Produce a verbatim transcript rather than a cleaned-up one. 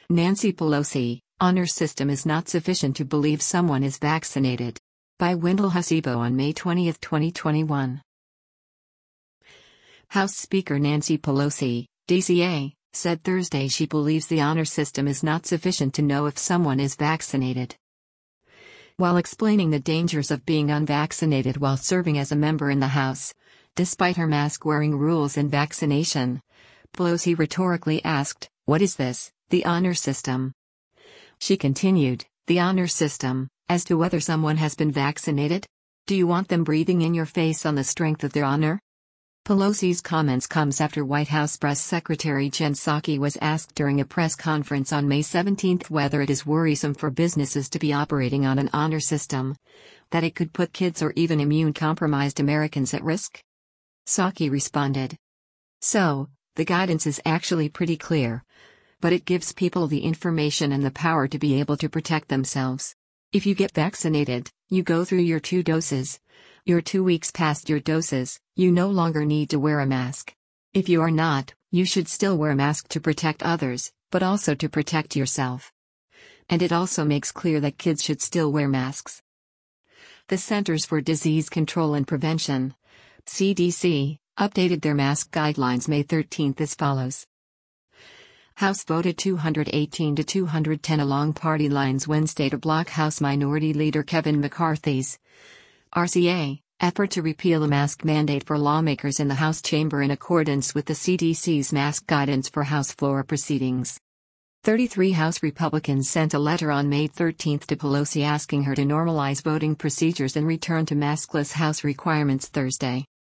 Nancy Pelosi, honor system is not sufficient to believe someone is vaccinated. By Wendell Hasebo on May twentieth, twenty twenty-one. House Speaker Nancy Pelosi, D C A, said Thursday she believes the honor system is not sufficient to know if someone is vaccinated. While explaining the dangers of being unvaccinated while serving as a member in the House, despite her mask-wearing rules and vaccination, Pelosi rhetorically asked, "What is this, the honor system?" She continued, "The honor system, as to whether someone has been vaccinated? Do you want them breathing in your face on the strength of their honor?" Pelosi's comments comes after White House Press Secretary Jen Psaki was asked during a press conference on May seventeenth whether it is worrisome for businesses to be operating on an honor system, that it could put kids or even immune-compromised Americans at risk. Psaki responded, "So, the guidance is actually pretty clear. But it gives people the information and the power to be able to protect themselves. If you get vaccinated, you go through your two doses. You're two weeks past your doses, you no longer need to wear a mask. If you are not, you should still wear a mask to protect others, but also to protect yourself. And it also makes clear that kids should still wear masks." The Centers for Disease Control and Prevention, C D C, updated their mask guidelines May thirteenth as follows. House voted two hundred eighteen to two hundred ten along party lines Wednesday to block House Minority Leader Kevin McCarthy's R C A effort to repeal a mask mandate for lawmakers in the House chamber in accordance with the C D C's mask guidance for House floor proceedings. thirty-three House Republicans sent a letter on May thirteenth to Pelosi asking her to normalize voting procedures and return to maskless House requirements Thursday.